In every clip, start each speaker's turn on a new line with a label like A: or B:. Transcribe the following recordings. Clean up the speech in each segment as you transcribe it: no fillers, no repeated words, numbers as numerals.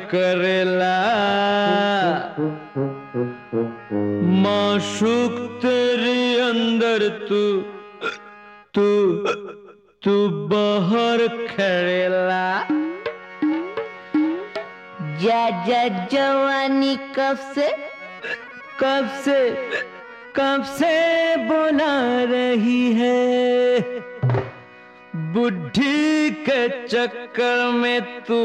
A: करेला माशूक तेरे अंदर तू बाहर खड़ेला।
B: जा जवानी
A: कब से बुला रही है, बुढ़ी के चक्कर में तू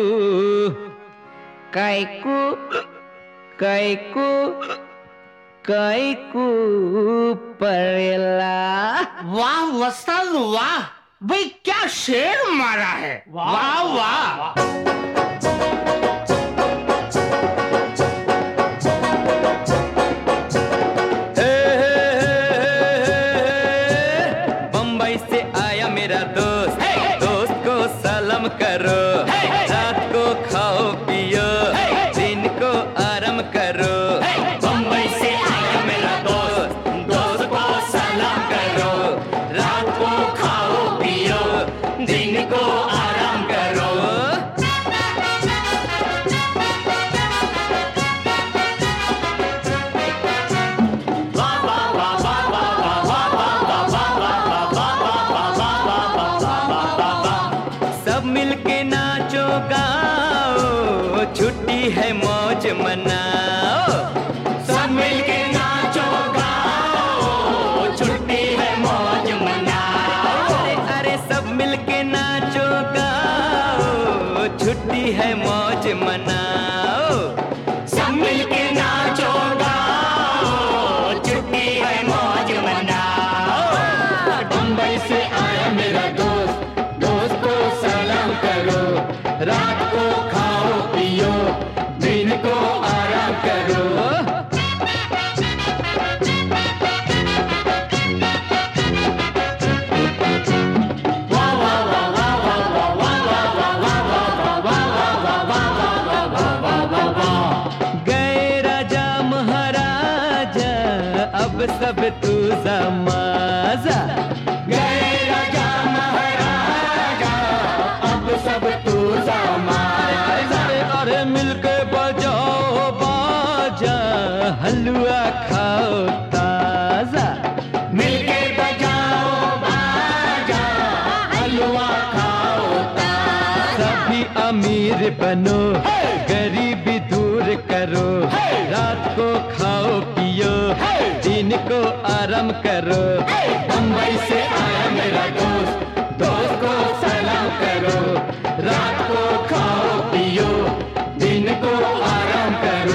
A: कैकू पड़ेला।
C: वाह वस्ताद वाह, भाई क्या शेर मारा है, वाह वाह।
A: बम्बई से आया मेरा दोस्त, दोस्त को सलाम करो, रात को खाओ पियो, दिन को आराम करो। बम्बई से आया मेरा दोस्त, दोस्त को सलाम करो, रात को खाओ पियो, दिन को आराम करो। सब मिलके नाचो गाओ, छुट्टी है मौज मनाओ। सब मिलके नाचो गाओ, छुट्टी है मौज मनाओ। अरे सब मिलके नाचो गाओ, छुट्टी है मौज मनाओ। सब मिलके नाचो गाओ, छुट्टी है मौज मनाओ। बम्बई से आया मेरा दोस्त, दोस्त को सलाम करो, रात को खाओ पियो, दिन को आराम करो। गए राजा महाराजा, अब सब तू समाजा। गए राजा महाराजा, अब सब तू समाजा। अरे मिलके बजाओ बाजा, हलवा खाओ ताजा। मिलके बजाओ बाजा, हलवा खाओ ताजा। सभी अमीर बनो, गरीबी दूर करो, रात को खाओ पियो, दिन को आराम करो। बम्बई से आया मेरा दोस्त, दोस्त को सलाम करो, रात को खाओ पियो, दिन को आराम करो।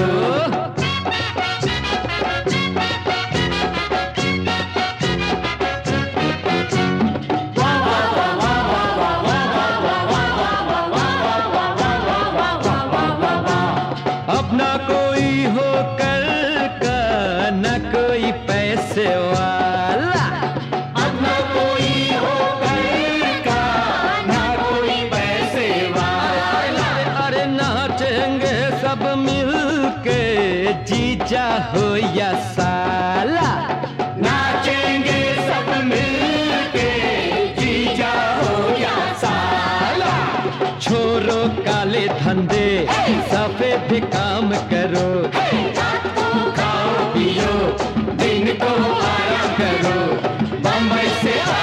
A: अब ना कोई हो कल का, न कोई पैसे वाला। अब ना कोई हो कल का, न कोई पैसे वाला। अरे नाचेंगे सब मिलके, जीजा हो या साला। नाचेंगे सब मिलके, जीजा हो या साला। छोरो काले धंधे, सफेद काम करो, रात को खाओ पियो, दिन को आराम करो। बम्बई से